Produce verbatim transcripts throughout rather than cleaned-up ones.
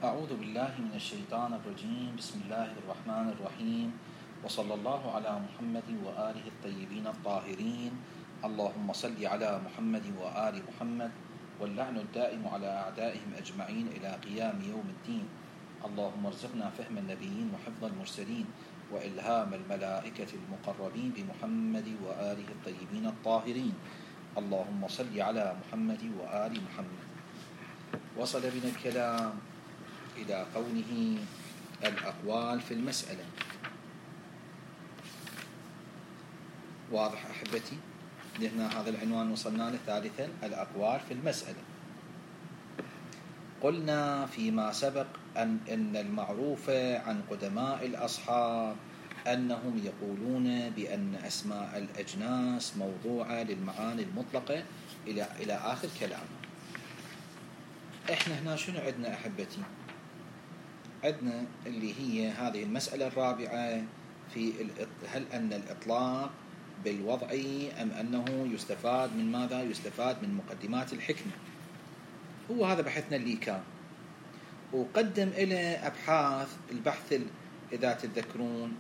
أعوذ بالله من الشيطان الرجيم. بسم الله الرحمن الرحيم، وصلى الله على محمد وآله الطيبين الطاهرين. اللهم صل على محمد وآل محمد، واللعن الدائم على أعدائهم أجمعين إلى قيام يوم الدين. اللهم ارزقنا فهم النبيين وحفظ المرسلين وإلهام الملائكة المقربين بمحمد وآله الطيبين الطاهرين. اللهم صل على محمد وآل محمد. وصل بنا الكلام إلى قوله الأقوال في المسألة. واضح أحبتي؟ لهنا هذا العنوان وصلنا له ثالثا، الأقوال في المسألة. قلنا فيما سبق أن إن المعروف عن قدماء الأصحاب أنهم يقولون بأن أسماء الأجناس موضوعة للمعاني المطلقة إلى إلى آخر كلام. إحنا هنا شنو عندنا أحبتي؟ عندنا اللي هي هذه المسألة الرابعة في هل أن الإطلاق بالوضعي أم أنه يستفاد من ماذا؟ يستفاد من مقدمات الحكمة. هو هذا بحثنا اللي كان، وقدم إلى أبحاث البحث إذا تتذكرون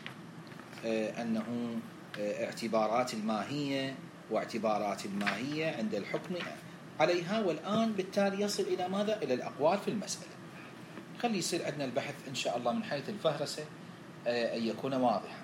أنه اعتبارات الماهية واعتبارات الماهية عند الحكم عليها، والآن بالتالي يصل إلى ماذا؟ إلى الأقوال في المسألة. خلي يصير عندنا البحث إن شاء الله من حيث الفهرسة أن يكون واضحا.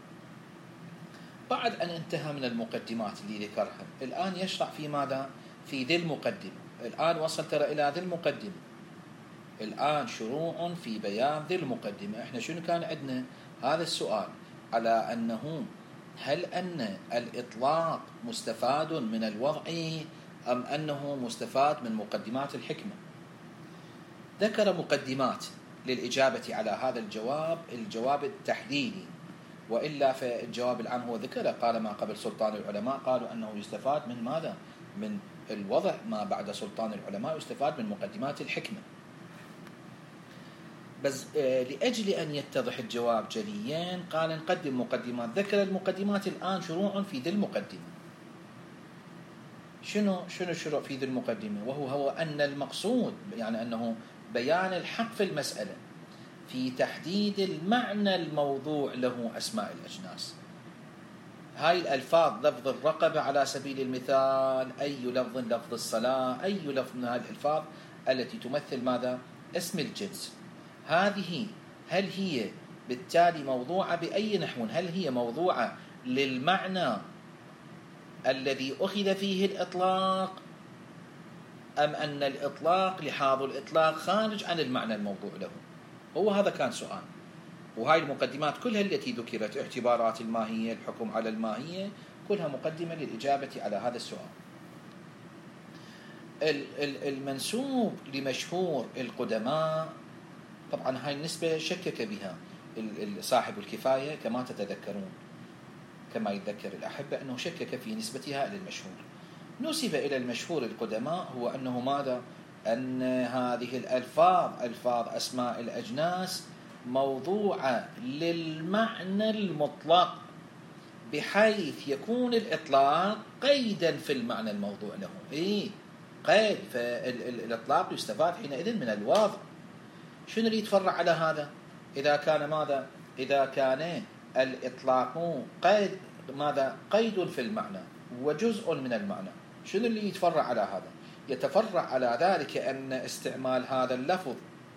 بعد أن انتهى من المقدمات اللي ذكرها، الآن يشرع في ماذا؟ في ذي المقدمة. الآن وصل ترى إلى ذي المقدمة، الآن شروع في بيان ذي المقدمة. إحنا شنو كان عندنا؟ هذا السؤال على أنه هل أن الإطلاق مستفاد من الوضع أم أنه مستفاد من مقدمات الحكمة. ذكر مقدمات للإجابة على هذا الجواب، الجواب التحليلي، وإلا فالجواب العام هو ذكر قال ما قبل سلطان العلماء قالوا أنه يستفاد من ماذا؟ من الوضع ما بعد سلطان العلماء يستفاد من مقدمات الحكمة. بس لأجل أن يتضح الجواب جليا قال نقدم مقدمات. ذكر المقدمات، الآن شروع في ذي المقدمة. شنو شنو الشروع في ذي المقدمة؟ وهو هو أن المقصود يعني أنه بيان الحق في المسألة في تحديد المعنى الموضوع له أسماء الأجناس. هاي الألفاظ، لفظ الرقبة على سبيل المثال، أي لفظ لفظ الصلاة، أي لفظ من هذه الألفاظ التي تمثل ماذا؟ اسم الجنس. هذه هل هي بالتالي موضوعة بأي نحو؟ هل هي موضوعة للمعنى الذي أخذ فيه الإطلاق، أم أن الإطلاق لحاظ الإطلاق خارج عن المعنى الموضوع له؟ هو هذا كان سؤال. وهاي المقدمات كلها التي ذكرت، اعتبارات الماهية، الحكم على الماهية، كلها مقدمة للإجابة على هذا السؤال. المنسوب لمشهور القدماء، طبعا هاي النسبة شكك بها صاحب الكفاية كما تتذكرون، كما يتذكر الأحبة أنه شكك في نسبتها إلى المشهور. نسب إلى المشهور القدماء هو أنه ماذا؟ أن هذه الألفاظ ألفاظ أسماء الأجناس موضوعة للمعنى المطلق، بحيث يكون الإطلاق قيدا في المعنى الموضوع له. إيه قيد، فالإطلاق يستفاد حينئذ من الواضع. شنو اللي يتفرع على هذا؟ إذا كان ماذا؟ إذا كان الإطلاق قيد ماذا؟ قيد في المعنى وجزء من المعنى. شنو اللي يتفرع على هذا؟ يتفرع على ذلك أن استعمال هذا اللفظ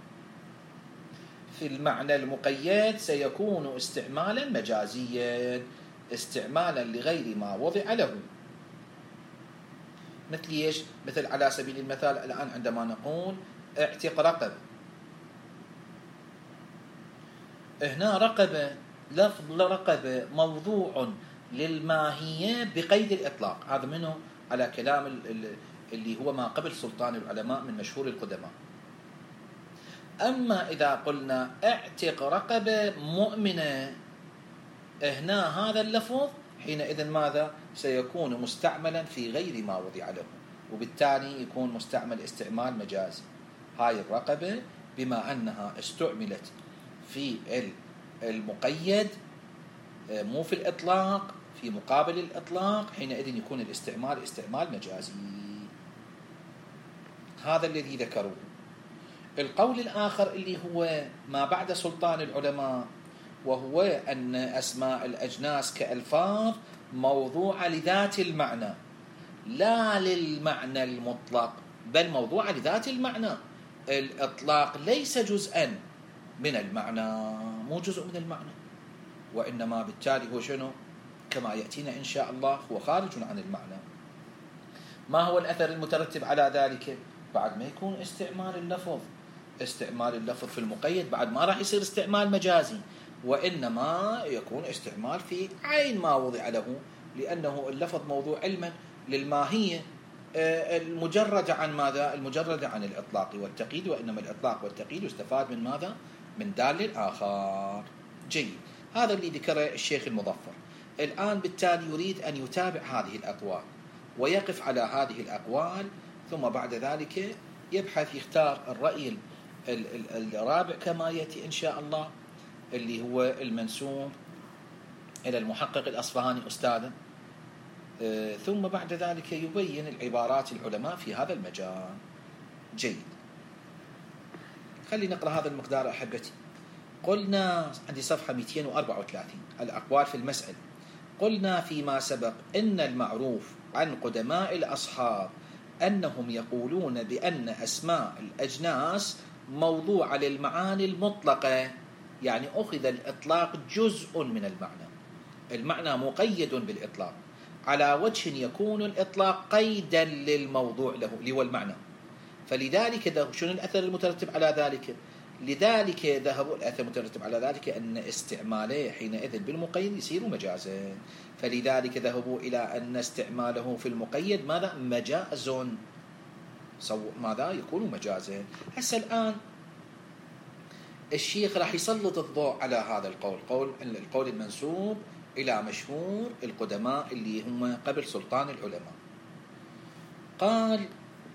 في المعنى المقيد سيكون استعمالا مجازيا، استعمالا لغير ما وضع له. مثل ايش؟ مثل على سبيل المثال الآن عندما نقول اعتق رقبة، هنا رقبة لفظ رقبة موضوع للماهية بقيد الإطلاق. هذا منه على كلام اللي هو ما قبل سلطان العلماء من مشهور القدماء. أما إذا قلنا اعتق رقبة مؤمنة، هنا هذا اللفظ حينئذ ماذا؟ سيكون مستعملا في غير ما وضع له، وبالتالي يكون مستعمل استعمال مجازي. هاي الرقبة بما أنها استعملت في المقيد مو في الإطلاق، في مقابل الإطلاق، حينئذ يكون الاستعمال استعمال مجازي. هذا الذي ذكروه. القول الآخر اللي هو ما بعد سلطان العلماء، وهو أن أسماء الأجناس كألفاظ موضوعة لذات المعنى لا للمعنى المطلق، بل موضوعة لذات المعنى. الإطلاق ليس جزءا من المعنى، مو جزء من المعنى، وإنما بالتالي هو شنو؟ كما يأتينا إن شاء الله هو خارج عن المعنى. ما هو الأثر المترتب على ذلك؟ بعد ما يكون استعمال اللفظ استعمال اللفظ في المقيد بعد ما راح يصير استعمال مجازي، وإنما يكون استعمال في عين ما وضع له، لأنه اللفظ موضوع علما للماهية المجردة عن ماذا؟ المجردة عن الإطلاق والتقييد، وإنما الإطلاق والتقييد يستفاد من ماذا؟ من دال الآخر. جيد، هذا اللي ذكره الشيخ المظفر. الآن بالتالي يريد أن يتابع هذه الأقوال ويقف على هذه الأقوال، ثم بعد ذلك يبحث يختار الرأي الرابع كما يأتي إن شاء الله، اللي هو المنسوب إلى المحقق الأصفهاني أستاذا، ثم بعد ذلك يبين العبارات العلماء في هذا المجال. جيد، خلي نقرأ هذا المقدار أحبتي. قلنا عندي صفحة مئتين وأربعة وثلاثين الأقوال في المسألة. قلنا فيما سبق إن المعروف عن قدماء الأصحاب أنهم يقولون بأن أسماء الأجناس موضوعة للمعاني المطلقة، يعني أخذ الإطلاق جزء من المعنى، المعنى مقيد بالإطلاق على وجه يكون الإطلاق قيدا للموضوع له اللي هو المعنى. فلذلك شنو الأثر المترتب على ذلك؟ لذلك ذهبوا الأثر المترتب على ذلك أن استعماله حينئذ بالمقيد يصير مجازا، فلذلك ذهبوا إلى أن استعماله في المقيد ماذا؟ مجاز، ماذا؟ يكون مجازا. هسه الآن الشيخ راح يسلط الضوء على هذا القول، قول القول المنسوب إلى مشهور القدماء اللي هم قبل سلطان العلماء. قال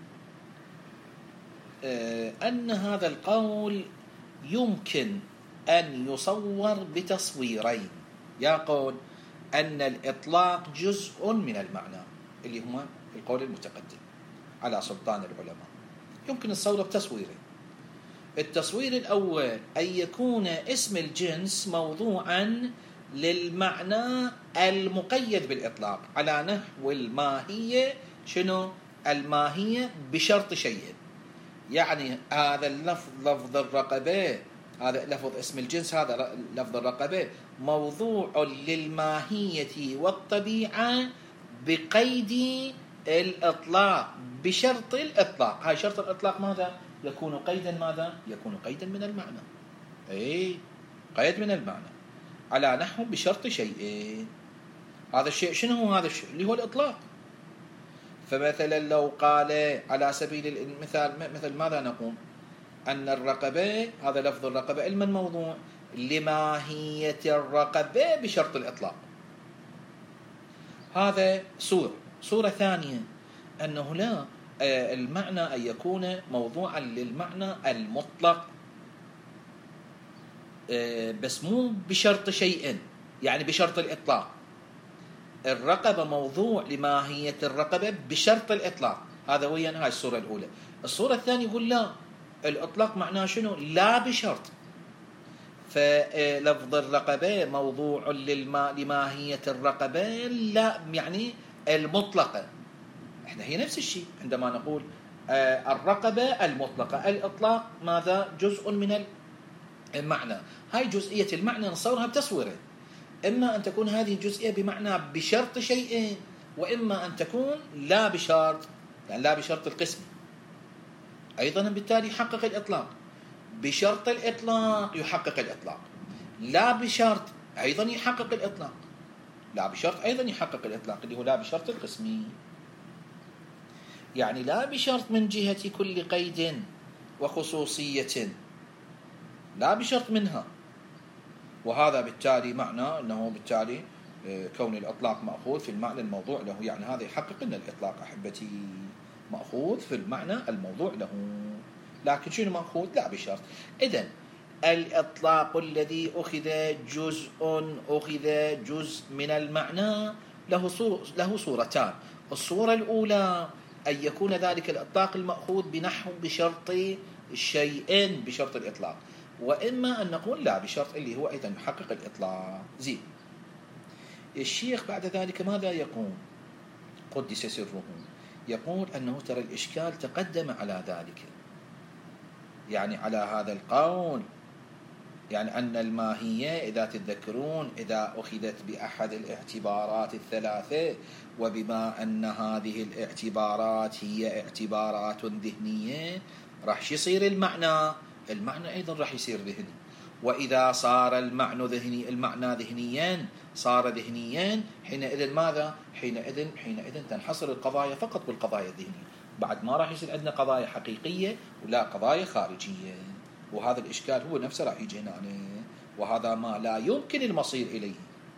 أن هذا القول يمكن أن يصور بتصويرين. يقول أن الإطلاق جزء من المعنى اللي هما القول المتقدم على سلطان العلماء، يمكن الصورة بتصويرين. التصوير الأول أن يكون اسم الجنس موضوعا للمعنى المقيد بالإطلاق على نحو الماهية. شنو الماهية؟ بشرط شيء، يعني هذا اللفظ لفظ الرقبة، هذا لفظ اسم الجنس، هذا لفظ الرقبة موضوع للماهية والطبيعة بقيد الإطلاق بشرط الإطلاق. هاي شرط الإطلاق ماذا؟ يكون قيدا ماذا؟ يكون قيدا من المعنى، أي قيد من المعنى على نحو بشرط شيء. هذا الشيء شنو هو؟ هذا الشيء اللي هو الإطلاق. فمثلا لو قال على سبيل المثال مثل ماذا نقول؟ أن الرقبة، هذا لفظ الرقبة علما موضوع لماهية الرقبة بشرط الإطلاق. هذا صورة. صورة ثانية أنه لا، المعنى أن يكون موضوعا للمعنى المطلق بس مو بشرط شيء، يعني بشرط الإطلاق. الرقبة موضوع لماهية الرقبة بشرط الإطلاق، هذا ويا هاي الصورة الأولى. الصورة الثانية يقول لا، الإطلاق معناه شنو؟ لا بشرط. فلفظ الرقبة موضوع للما لماهية الرقبة لا يعني المطلقة. احنا هي نفس الشيء عندما نقول الرقبة المطلقة، الإطلاق ماذا؟ جزء من المعنى. هاي جزئية المعنى نصورها بتصويرين، إما أن تكون هذه الجزئية بمعنى بشرط شيء، وإما أن تكون لا بشرط، يعني لا بشرط القسم. أيضا بالتالي يحقق الإطلاق، بشرط الإطلاق يحقق الإطلاق، لا بشرط أيضا يحقق الإطلاق، لا بشرط أيضا يحقق الإطلاق اللي هو لا بشرط القسم. يعني لا بشرط من جهة كل قيد وخصوصية، لا بشرط منها. وهذا بالتالي معنى أنه بالتالي كون الإطلاق مأخوذ في المعنى الموضوع له، يعني هذا يحقق أن الإطلاق أحبتي مأخوذ في المعنى الموضوع له. لكن شنو مأخوذ؟ لا بشرط. إذن الإطلاق الذي أخذ جزء أخذ جزء من المعنى له صور له صورتان. الصورة الأولى أن يكون ذلك الإطلاق المأخوذ بنحو بشرط شيئين بشرط الإطلاق، وإما أن نقول لا بشرط اللي هو أيضا يحقق الإطلاق. زين. الشيخ بعد ذلك ماذا يقول؟ قدس سره، يقول أنه ترى الإشكال تقدم على ذلك، يعني على هذا القول، يعني أن الماهية إذا تتذكرون إذا أخذت بأحد الاعتبارات الثلاثة، وبما أن هذه الاعتبارات هي اعتبارات ذهنية راح يصير المعنى المعنى أيضا راح يصير ذهني، وإذا صار المعنى ذهني المعنى ذهنيا صار ذهنيا، حينئذ ماذا؟ حينئذ حينئذ تنحصر القضايا فقط بالقضايا الذهنية، بعد ما راح يصير عندنا قضايا حقيقية ولا قضايا خارجية. وهذا الإشكال هو نفسه راح يجي هنا، وهذا ما لا يمكن المصير إليه.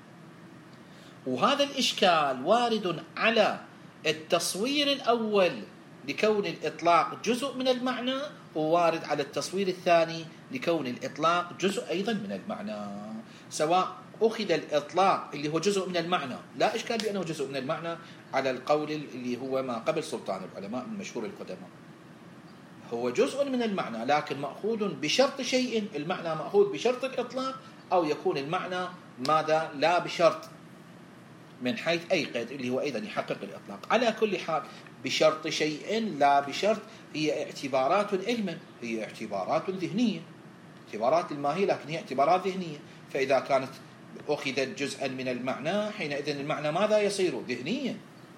وهذا الإشكال وارد على التصوير الأول لكون الإطلاق جزء من المعنى، ووارد على التصوير الثاني لكون الإطلاق جزء أيضا من المعنى. سواء أخذ الإطلاق اللي هو جزء من المعنى، لا إشكال بأنه جزء من المعنى على القول اللي هو ما قبل سلطان العلماء من مشهور القدماء، هو جزء من المعنى لكن مأخوذ بشرط شيء، المعنى مأخوذ بشرط الإطلاق، أو يكون المعنى ماذا؟ لا بشرط، من حيث أي قيد اللي هو أيضا يحقق الإطلاق. على كل حال بشرط شيء لا بشرط هي اعتبارات علما، هي اعتبارات ذهنية، اعتبارات الماهية لكن هي اعتبارات ذهنية. فإذا كانت أخذت جزءا من المعنى حينئذ المعنى ماذا يصير؟ ذهنيا.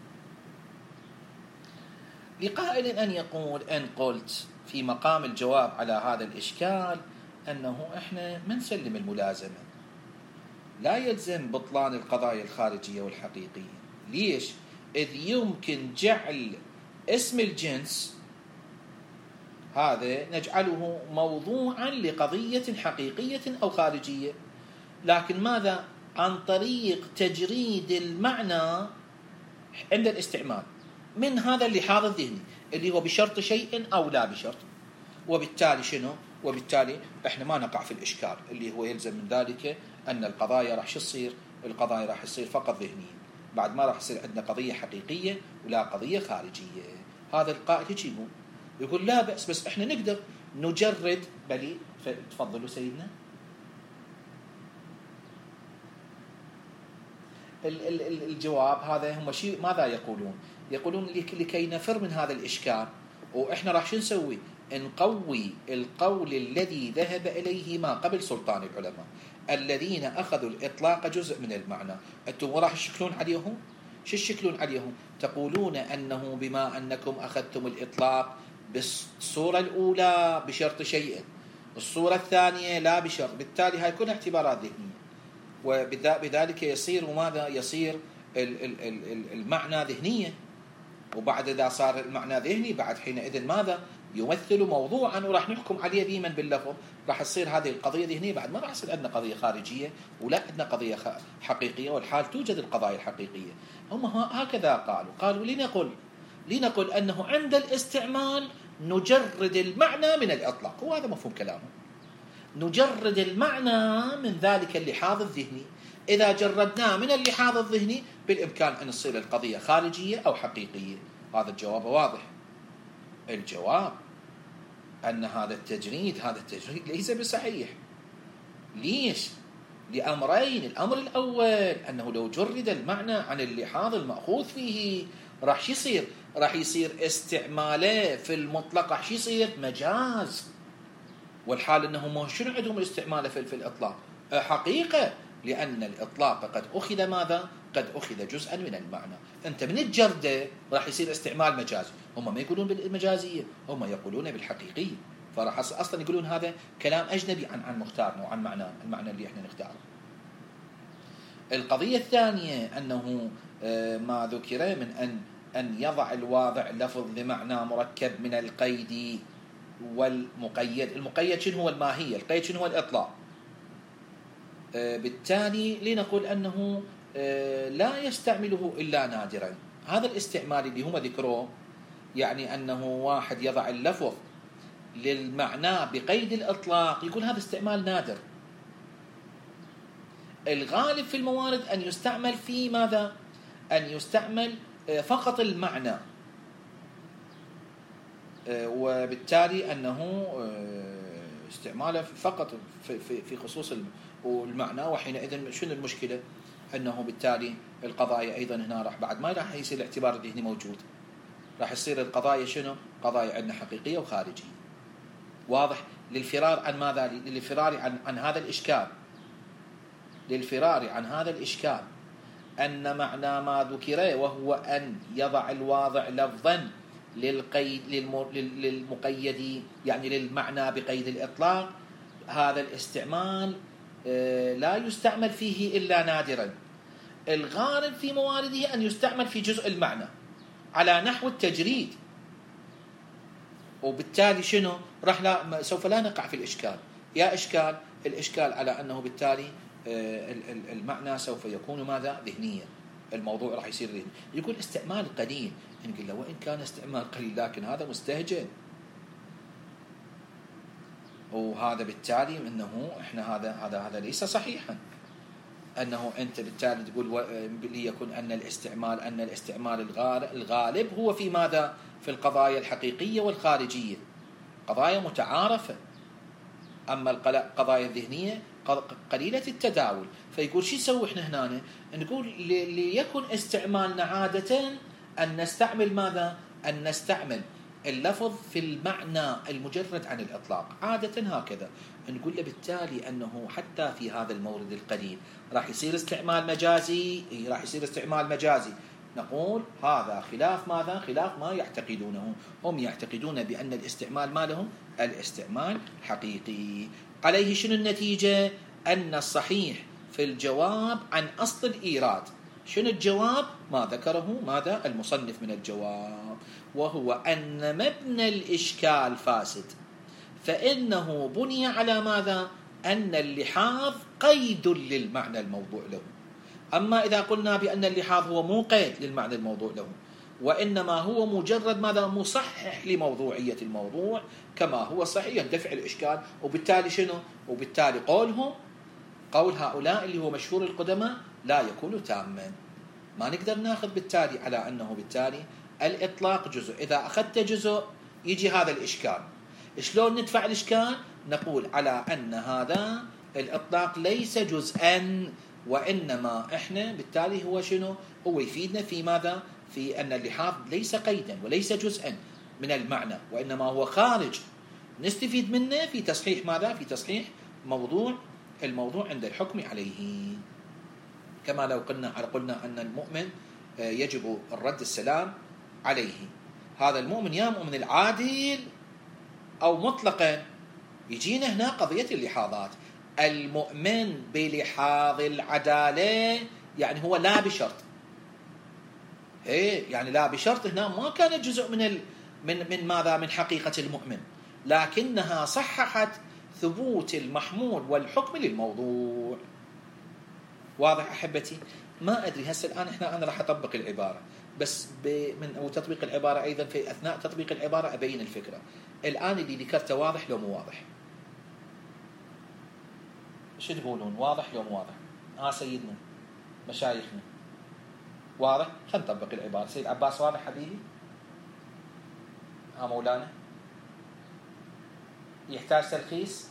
لقائل أن يقول أن قلت في مقام الجواب على هذا الإشكال أنه إحنا ما نسلم الملازمة، لا يلزم بطلان القضايا الخارجية والحقيقية. ليش؟ إذ يمكن جعل اسم الجنس هذا نجعله موضوعا لقضية حقيقية أو خارجية، لكن ماذا؟ عن طريق تجريد المعنى عند الاستعمال من هذا اللحاظ الذهني اللي هو بشرط شيء أو لا بشرط. وبالتالي شنو؟ وبالتالي احنا ما نقع في الإشكال اللي هو يلزم من ذلك أن القضايا راح يصير القضايا راح يصير فقط ذهنية، بعد ما راح يصير عندنا قضية حقيقية ولا قضية خارجية. هذا القائل هيك يقول يقول لا بأس، بس احنا نقدر نجرد. بلي تفضلوا سيدنا. الجواب هذا هم شيء ماذا يقولون؟ يقولون لكي نفر من هذا الإشكال وإحنا راح شو نسوي؟ نقوي القول الذي ذهب إليه ما قبل سلطان العلماء الذين أخذوا الإطلاق جزء من المعنى. أنتم راح تشكلون عليهم؟ شو تشكلون عليهم؟ تقولون أنه بما أنكم أخذتم الإطلاق بالصورة الأولى بشرط شيء، الصورة الثانية لا بشرط، بالتالي هاي كلها اعتبارات ذهنية، وبذلك يصير ماذا؟ يصير المعنى ذهنية. وبعد إذا صار المعنى ذهني بعد حينئذ ماذا؟ يمثل موضوعا وراح نحكم عليه ديما باللفظ، راح تصير هذه القضية ذهنية، بعد ما راح يصير عندنا قضية خارجية ولا عندنا قضية حقيقية، والحال توجد القضايا الحقيقية. هم هكذا قالوا قالوا لنقل لنقل أنه عند الاستعمال نجرد المعنى من الإطلاق، وهذا مفهوم كلامه، نجرد المعنى من ذلك اللحاظ الذهني. إذا جردناه من اللحاظ الذهني بالإمكان أن تصير القضية خارجية أو حقيقية. هذا الجواب واضح. الجواب أن هذا التجريد هذا التجريد ليس بصحيح. ليش؟ لأمرين. الأمر الأول أنه لو جرد المعنى عن اللحاظ المأخوذ فيه راح يصير راح يصير استعماله في المطلق راح يصير مجاز، والحال أنه شنو عندهم الاستعمال في, في الإطلاق؟ حقيقة، لأن الإطلاق قد أخذ ماذا؟ قد أخذ جزءا من المعنى. أنت من الجردة راح يصير استعمال مجازي. هم ما يقولون بالمجازية، هم يقولون بالحقيقية، فراح أصلا يقولون هذا كلام أجنبي عن عن مختارنا وعن معنى المعنى اللي احنا نختاره. القضية الثانية أنه ما ذكر من أن أن يضع الواضع لفظ لمعنى مركب من القيد والمقيد. المقيد شنو هو؟ الماهية. القيد شنو هو؟ الإطلاق. بالتالي لنقول أنه لا يستعمله إلا نادرا. هذا الاستعمال اللي هم ذكروه يعني أنه واحد يضع اللفظ للمعنى بقيد الإطلاق، يقول هذا استعمال نادر. الغالب في الموارد أن يستعمل في ماذا؟ أن يستعمل فقط المعنى. وبالتالي أنه استعماله فقط في في خصوص المعنى. وحينئذ شنو المشكلة؟ أنه بالتالي القضايا أيضا هنا راح بعد ما راح يصير الاعتبار الذهني موجود، راح يصير القضايا شنو؟ قضايا عندنا حقيقية وخارجية. واضح؟ للفرار عن ماذا؟ للفرار عن عن هذا الإشكال، للفرار عن هذا الإشكال أن معنى ما ذكر وهو أن يضع الواضع لفظا للقيد للمقيد، يعني للمعنى بقيد الإطلاق، هذا الاستعمال لا يستعمل فيه إلا نادرا. الغالب في موارده أن يستعمل في جزء المعنى على نحو التجريد، وبالتالي شنو؟ راح لا سوف لا نقع في الإشكال. يا إشكال الإشكال على أنه بالتالي المعنى سوف يكون ماذا؟ ذهنيا، الموضوع راح يصير ذهني. يقول استعمال قليل، نقول له وإن كان استعمال قليل لكن هذا مستهجن، وهذا بالتالي انه احنا هذا هذا هذا ليس صحيحا. انه انت بالتالي تقول ليكن ان الاستعمال ان الاستعمال الغالب هو في ماذا؟ في القضايا الحقيقية والخارجية، قضايا متعارفة. اما القضايا الذهنية قليلة التداول. فيقول شو يسوي احنا هنا؟ نقول ليكن استعمالنا عادة ان نستعمل ماذا؟ ان نستعمل اللفظ في المعنى المجرد عن الإطلاق، عادة هكذا. نقول له بالتالي أنه حتى في هذا المورد القليل راح يصير استعمال مجازي، راح يصير استعمال مجازي. نقول هذا خلاف ماذا؟ خلاف ما يعتقدونه. هم يعتقدون بأن الاستعمال ما لهم الاستعمال حقيقي. عليه شنو النتيجة؟ أن الصحيح في الجواب عن أصل الإيراد. شنو الجواب؟ ما ذكره ماذا؟ المصنف من الجواب، وهو أن مبنى الإشكال فاسد، فإنه بني على ماذا؟ أن اللحاظ قيد للمعنى الموضوع له. أما إذا قلنا بأن اللحاظ هو مو قيد للمعنى الموضوع له، وإنما هو مجرد ماذا؟ مصحح لموضوعية الموضوع كما هو صحيح، يندفع الإشكال. وبالتالي شنو؟ وبالتالي قولهم، قول هؤلاء اللي هو مشهور القدماء، لا يكون تاما. ما نقدر ناخذ بالتالي على أنه بالتالي الإطلاق جزء. إذا أخذت جزء يجي هذا الإشكال. شلون ندفع الإشكال؟ نقول على أن هذا الإطلاق ليس جزءا، وإنما إحنا بالتالي هو شنو؟ هو يفيدنا في ماذا؟ في أن اللحاظ ليس قيدا وليس جزءا من المعنى، وإنما هو خارج نستفيد منه في تصحيح ماذا؟ في تصحيح موضوع الموضوع عند الحكم عليه. كما لو قلنا قلنا أن المؤمن يجب الرد السلام عليه. هذا المؤمن يا مؤمن العادل أو مطلقا. يجينا هنا قضية اللحاظات. المؤمن بلحاظ العدالة يعني هو لا بشرط، إيه يعني لا بشرط هنا ما كان جزء من ال من من ماذا؟ من حقيقة المؤمن، لكنها صححت ثبوت المحمول والحكم للموضوع. واضح أحبتي؟ ما أدري هسه الآن إحنا أنا راح أطبق العبارة، بس من أو تطبيق العبارة أيضا في أثناء تطبيق العبارة أبين الفكرة. الآن اللي ذكرته واضح لو مو واضح؟ شو تقولون؟ واضح لو مو واضح؟ آه سيدنا مشايخنا واضح؟ خلينا نطبق العبارة. سيد عباس واضح حبيبي؟ آه مولانا يحتاج تلخيص؟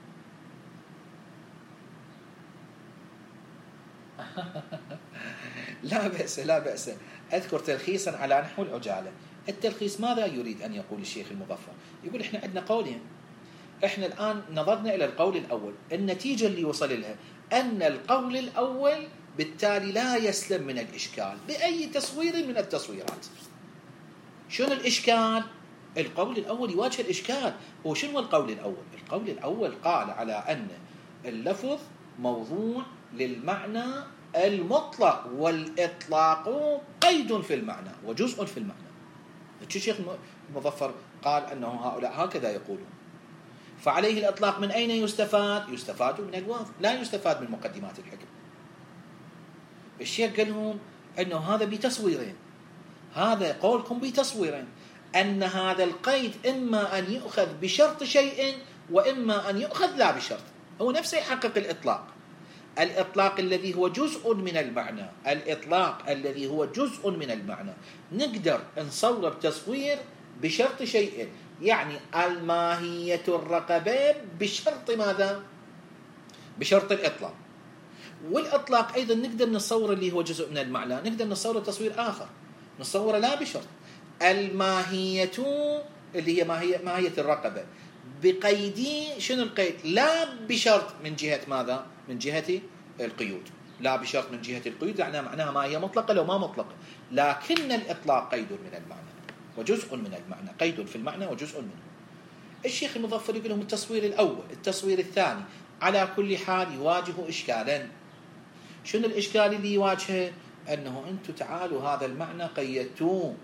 لا بأس لا بأس. أذكر تلخيصا على نحو العجالة. التلخيص ماذا يريد أن يقول الشيخ المظفر؟ يقول إحنا عندنا قولين. إحنا الآن نظرنا إلى القول الأول، النتيجة اللي وصل لها أن القول الأول بالتالي لا يسلم من الإشكال بأي تصوير من التصويرات. شنو الإشكال؟ القول الأول يواجه الإشكال. هو شنو القول الأول؟ القول الأول قال على أن اللفظ موضوع للمعنى المطلق، والإطلاق قيد في المعنى وجزء في المعنى. الشيخ المظفر قال أنه هؤلاء هكذا يقولون. فعليه الإطلاق من أين يستفاد؟ يستفاد من الواضح، لا يستفاد من مقدمات الحكم. الشيخ قال لهم أنه هذا بتصويرين، هذا قولكم بتصويرين، أن هذا القيد إما أن يؤخذ بشرط شيء وإما أن يؤخذ لا بشرط. هو نفسه يحقق الإطلاق، الإطلاق الذي هو جزء من المعنى، الإطلاق الذي هو جزء من المعنى نقدر نصور بتصوير بشرط شيء، يعني الماهية الرقبة بشرط ماذا؟ بشرط الإطلاق. والإطلاق أيضا نقدر نصور اللي هو جزء من المعنى، نقدر نصور تصوير آخر، نصور لا بشرط الماهية اللي هي ماهية, ماهية الرقبة بقيد، شنو القيد؟ لا بشرط من جهة ماذا؟ من جهة القيود، لا بشرط من جهة القيود، يعني معناها ما هي مطلقة لو ما مطلقة، لكن الإطلاق قيد من المعنى وجزء من المعنى، قيد في المعنى وجزء منه. الشيخ المظفر يقول لهم التصوير الأول، التصوير الثاني على كل حال يواجه إشكالا. شنو الإشكال اللي يواجهه؟ أنه أنتم تعالوا هذا المعنى قيدتوه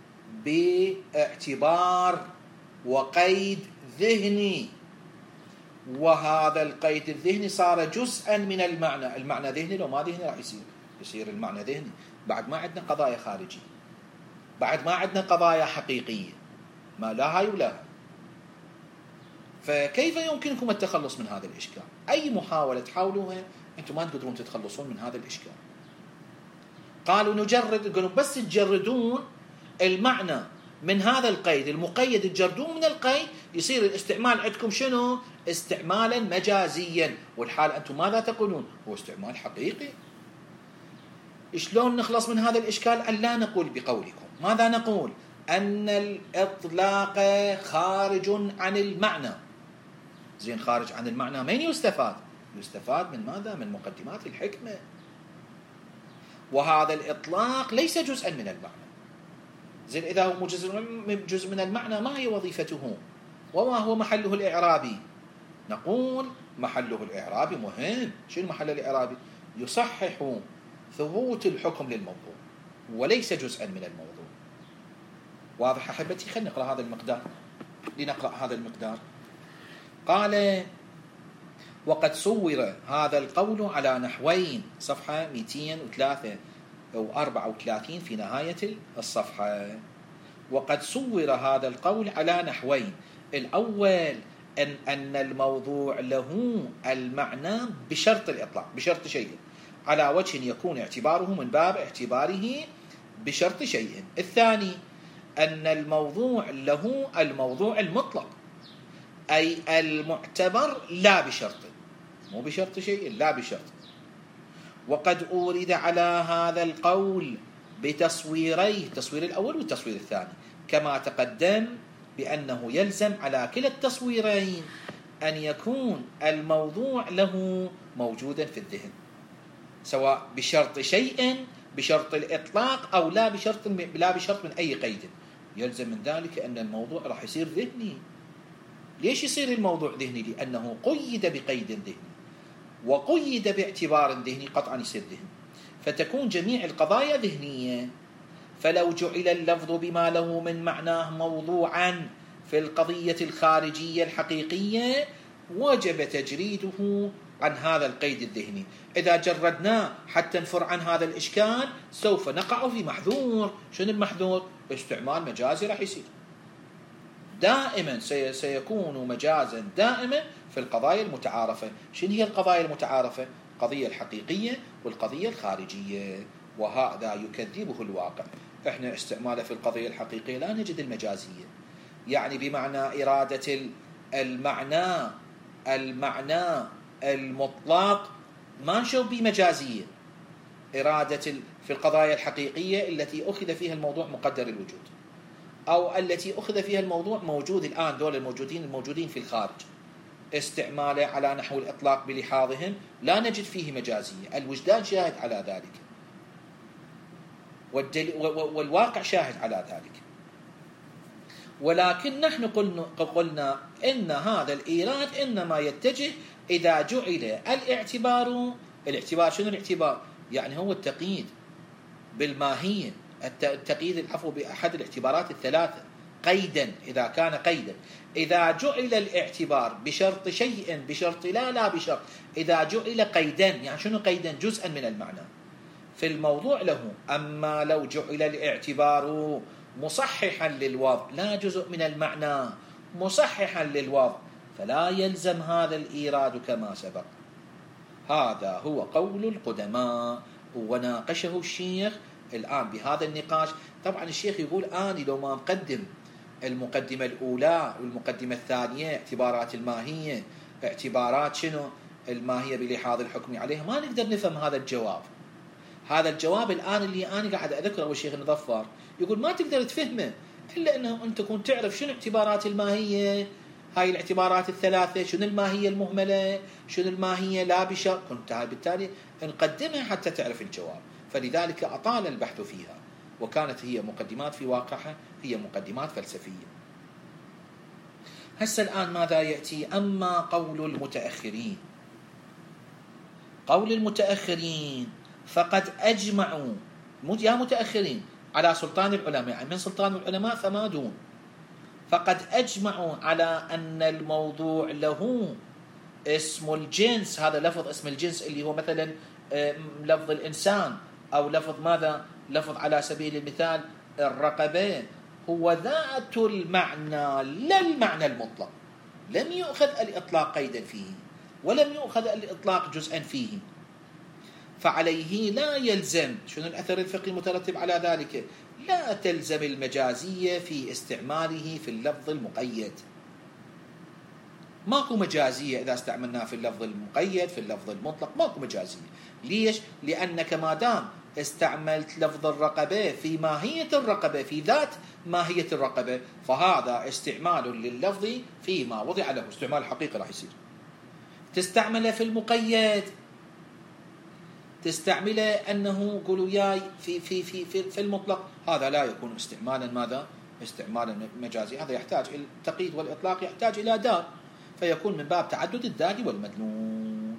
باعتبار وقيد ذهني، وهذا القيد الذهني صار جزءا من المعنى. المعنى ذهني لو ما ذهني راح يصير يصير المعنى ذهني. بعد ما عندنا قضايا خارجية، بعد ما عندنا قضايا حقيقية، ما لا هاي ولا هاي. فكيف يمكنكم التخلص من هذا الإشكال؟ أي محاولة تحاولوها أنتم ما تقدرون تتخلصون من هذا الإشكال. قالوا نجرد، قالوا بس تجردون المعنى من هذا القيد المقيد، تجردون من القيد، يصير الاستعمال عندكم شنو؟ استعمالا مجازيا، والحال أنتم ماذا تقولون؟ هو استعمال حقيقي. شلون نخلص من هذا الإشكال؟ أن لا نقول بقولكم. ماذا نقول؟ أن الإطلاق خارج عن المعنى. زين، خارج عن المعنى من يستفاد؟ يستفاد من ماذا؟ من مقدمات الحكمة. وهذا الإطلاق ليس جزءا من المعنى. زين، إذا هو جزء من المعنى ما هي وظيفته؟ وما هو محله الإعرابي؟ نقول محله الإعرابي مهم. شنو محل الإعرابي؟ يصحح ثبوت الحكم للموضوع وليس جزءا من الموضوع. واضح أحبتي؟ خلينا نقرأ هذا المقدار، لنقرأ هذا المقدار. قال وقد صور هذا القول على نحوين، صفحة مئتين وثلاثة وأربعة وثلاثين في نهاية الصفحة. وقد صور هذا القول على نحوين، الأول أن, أن الموضوع له المعنى بشرط الإطلاق، بشرط شيء، على وجه يكون اعتباره من باب اعتباره بشرط شيء. الثاني أن الموضوع له الموضوع المطلق، أي المعتبر لا بشرط، مو بشرط شيء، لا بشرط. وقد أورد على هذا القول بتصويريه، التصوير الأول والتصوير الثاني، كما تقدم بأنه يلزم على كلا التصويرين أن يكون الموضوع له موجودا في الذهن، سواء بشرط شيء، بشرط الإطلاق، أو لا بشرط لا بشرط من أي قيد. يلزم من ذلك أن الموضوع راح يصير ذهني. ليش يصير الموضوع ذهني؟ لأنه قيد بقيد ذهني، وقيد باعتبار ذهني، قطعا يصير ذهني، فتكون جميع القضايا ذهنية. فلو جعل اللفظ بما له من معناه موضوعا في القضية الخارجية الحقيقية وجب تجريده عن هذا القيد الذهني. إذا جردناه حتى نفر عن هذا الإشكال سوف نقع في محذور. شنو المحذور؟ استعمال مجازي راح يصير دائما، سيكون مجازا دائما في القضايا المتعارفة. شنو هي القضايا المتعارفة؟ القضية الحقيقية والقضية الخارجية، وهذا يكذبه الواقع. احنا استعماله في القضية الحقيقية لا نجد المجازية، يعني بمعنى إرادة المعنى المعنى المطلق ما نشوف بمجازية. إرادة في القضايا الحقيقية التي أخذ فيها الموضوع مقدر الوجود، أو التي أخذ فيها الموضوع موجود الآن، دول الموجودين الموجودين في الخارج، استعماله على نحو الإطلاق بلحاظهم لا نجد فيه مجازية. الوجدان شاهد على ذلك، والواقع شاهد على ذلك. ولكن نحن قلنا, قلنا إن هذا الإيراد إنما يتجه إذا جعل الاعتبار. الاعتبار شنو الاعتبار؟ يعني هو التقييد بالماهية، التقييد العفو بأحد الاعتبارات الثلاثة قيدا، إذا كان قيدا. إذا جعل الاعتبار بشرط شيء، بشرط لا لا بشرط، إذا جعل قيدا، يعني شنو قيدا؟ جزءا من المعنى في الموضوع له. أما لو جعل الاعتبار مصححا للوضع، لا جزء من المعنى، مصححا للوضع، فلا يلزم هذا الإيراد كما سبق. هذا هو قول القدماء، وناقشه الشيخ الآن بهذا النقاش. طبعا الشيخ يقول آني لو ما مقدم المقدمة الأولى والمقدمة الثانية، اعتبارات الماهية، اعتبارات شنو الماهية بلحاظ الحكم عليها، ما نقدر نفهم هذا الجواب. هذا الجواب الآن اللي أنا قاعد أذكره والشيخ المظفر يقول ما تقدر تفهمه إلا أنه أنت تكون تعرف شنو اعتبارات الماهية، هاي الاعتبارات الثلاثة، شنو الماهية المهملة، شنو الماهية لا بشرط، كنت بالتالي نقدمها حتى تعرف الجواب. فلذلك أطال البحث فيها، وكانت هي مقدمات في واقعها هي مقدمات فلسفية. هسه الآن ماذا يأتي؟ أما قول المتأخرين، قول المتأخرين فقد أجمعوا يا متأخرين على سلطان العلماء، يعني من سلطان العلماء فما دون، فقد أجمعوا على أن الموضوع له اسم الجنس. هذا لفظ اسم الجنس اللي هو مثلا لفظ الإنسان، أو لفظ ماذا؟ لفظ على سبيل المثال الرقبة، هو ذات المعنى لا المعنى المطلق. لم يؤخذ الإطلاق قيدا فيه، ولم يؤخذ الإطلاق جزءا فيه، فعليه لا يلزم شنو الأثر الفقهي المترتب على ذلك؟ لا تلزم المجازية في استعماله في اللفظ المقيد. ماكو مجازية إذا استعملناه في اللفظ المقيد في اللفظ المطلق، ماكو مجازية. ليش؟ لأنك ما دام استعملت لفظ الرقبة في ماهية الرقبة، في ذات ماهية الرقبة، فهذا استعمال لللفظ فيما وضع له، استعمال حقيقي راح يصير. تستعمله في المقيد، تستعمله أنه قولوا ياي في في في في, في المطلق، هذا لا يكون استعمالا ماذا؟ استعمالا مجازي. هذا يحتاج التقييد والإطلاق يحتاج إلى دال، فيكون من باب تعدد الدال والمدلول.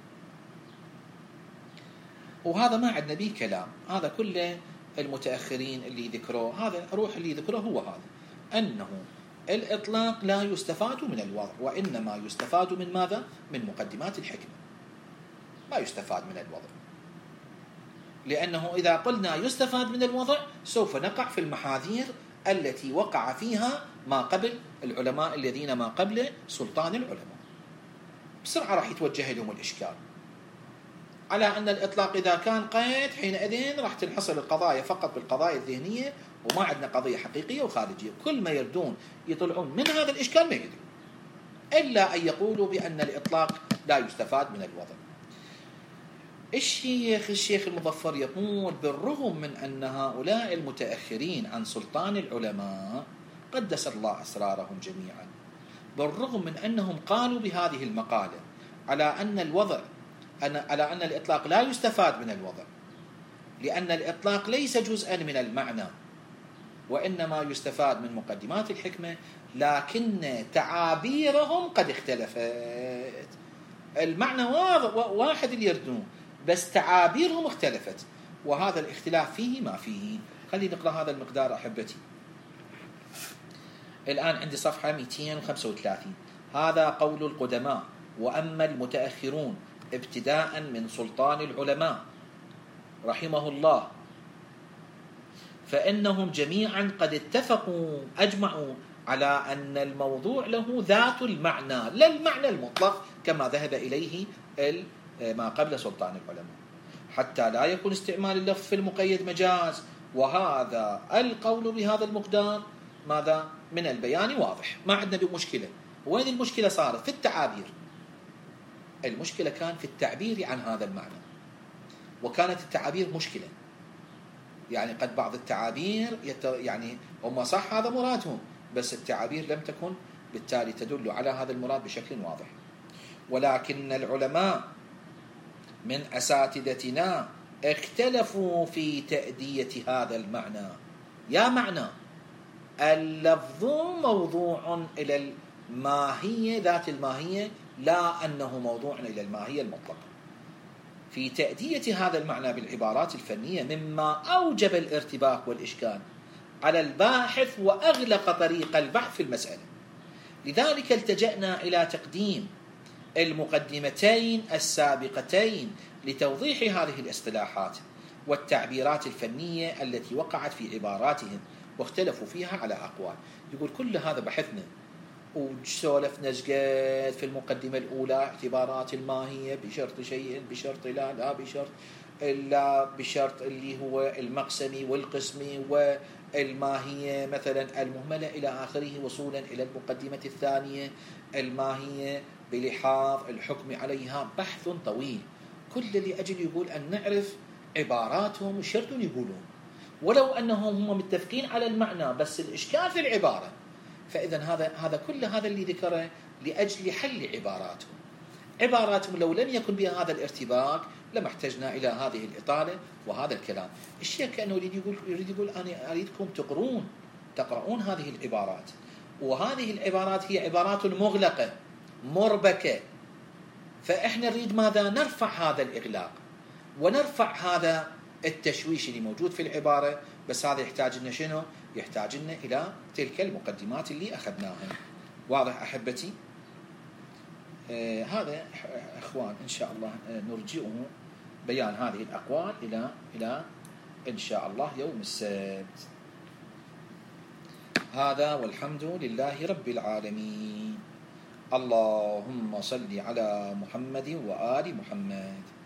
وهذا ما عندنا به كلام، هذا كله المتأخرين اللي ذكروه، هذا روح اللي ذكره هو هذا، أنه الإطلاق لا يستفاد من الوضع، وإنما يستفاد من ماذا؟ من مقدمات الحكمة، ما يستفاد من الوضع. لأنه إذا قلنا يستفاد من الوضع سوف نقع في المحاذير التي وقع فيها ما قبل العلماء الذين ما قبل سلطان العلماء. بسرعة راح يتوجه لهم الإشكال على أن الإطلاق إذا كان قيد حينئذ راح تنحصر القضايا فقط بالقضايا الذهنية، وما عندنا قضية حقيقية وخارجية. كل ما يردون يطلعون من هذا الإشكال ما يدرون إلا أن يقولوا بأن الإطلاق لا يستفاد من الوضع. الشيخ الشيخ المظفر يقول بالرغم من أن هؤلاء المتأخرين عن سلطان العلماء قدس الله أسرارهم جميعا، بالرغم من أنهم قالوا بهذه المقالة على أن الوضع أن على أن الإطلاق لا يستفاد من الوضع، لأن الإطلاق ليس جزءا من المعنى وإنما يستفاد من مقدمات الحكمة، لكن تعابيرهم قد اختلفت. المعنى واحد اللي يردون، بس تعابيرهم اختلفت، وهذا الاختلاف فيه ما فيه. خلينا نقرأ هذا المقدار أحبتي. الآن عندي صفحة مئتين وخمسة وثلاثين. هذا قول القدماء. وأما المتأخرون ابتداء من سلطان العلماء رحمه الله فإنهم جميعا قد اتفقوا أجمعوا على أن الموضوع له ذات المعنى لا المعنى المطلق كما ذهب إليه ما قبل سلطان العلماء، حتى لا يكون استعمال اللفظ في المقيد مجاز. وهذا القول بهذا المقدار ماذا؟ من البيان واضح، ما عندنا بمشكلة. وين المشكلة صارت؟ في التعابير. المشكلة كان في التعبير عن هذا المعنى، وكانت التعابير مشكلة. يعني قد بعض التعابير يت... يعني هم صح هذا مرادهم، بس التعابير لم تكن بالتالي تدل على هذا المراد بشكل واضح. ولكن العلماء من أساتذتنا اختلفوا في تأدية هذا المعنى. يا معنى اللفظ موضوع إلى الماهية ذات الماهية، لا أنه موضوع إلى الماهية المطلقة. في تأدية هذا المعنى بالعبارات الفنية مما أوجب الارتباك والإشكال على الباحث وأغلق طريق البحث في المسألة. لذلك التجأنا إلى تقديم المقدمتين السابقتين لتوضيح هذه الاصطلاحات والتعبيرات الفنية التي وقعت في عباراتهم واختلفوا فيها على أقوال. يقول كل هذا بحثنا وسولفنا زقد في المقدمة الأولى اعتبارات الماهية بشرط شيء بشرط لا لا بشرط إلا بشرط اللي هو المقسمي والقسمي الماهية مثلا المهملة إلى آخره وصولا إلى المقدمة الثانية، الماهية بلحاظ الحكم عليها، بحث طويل كل لأجل يقول أن نعرف عباراتهم وش يردون يقولون، ولو أنهم هم متفقين على المعنى بس الإشكال في العبارة. فإذا هذا هذا كل هذا اللي ذكره لأجل حل عباراتهم. عباراتهم لو لم يكن بها هذا الارتباك لما احتجنا إلى هذه الإطالة وهذا الكلام. الشيء كأنه يريد يقول يريد يقول أنا أريدكم تقرون تقرؤون هذه العبارات، وهذه العبارات هي عبارات مغلقة مربكة، فإحنا نريد ماذا؟ نرفع هذا الإغلاق ونرفع هذا التشويش اللي موجود في العبارة. بس هذا يحتاج لنا شنو؟ يحتاج لنا إلى تلك المقدمات اللي أخذناها. واضح أحبتي؟ آه هذا إخوان إن شاء الله آه نرجئه بيان هذه الأقوال إلى إلى إن شاء الله يوم السبت. هذا والحمد لله رب العالمين. اللهم صل على محمد وآل محمد.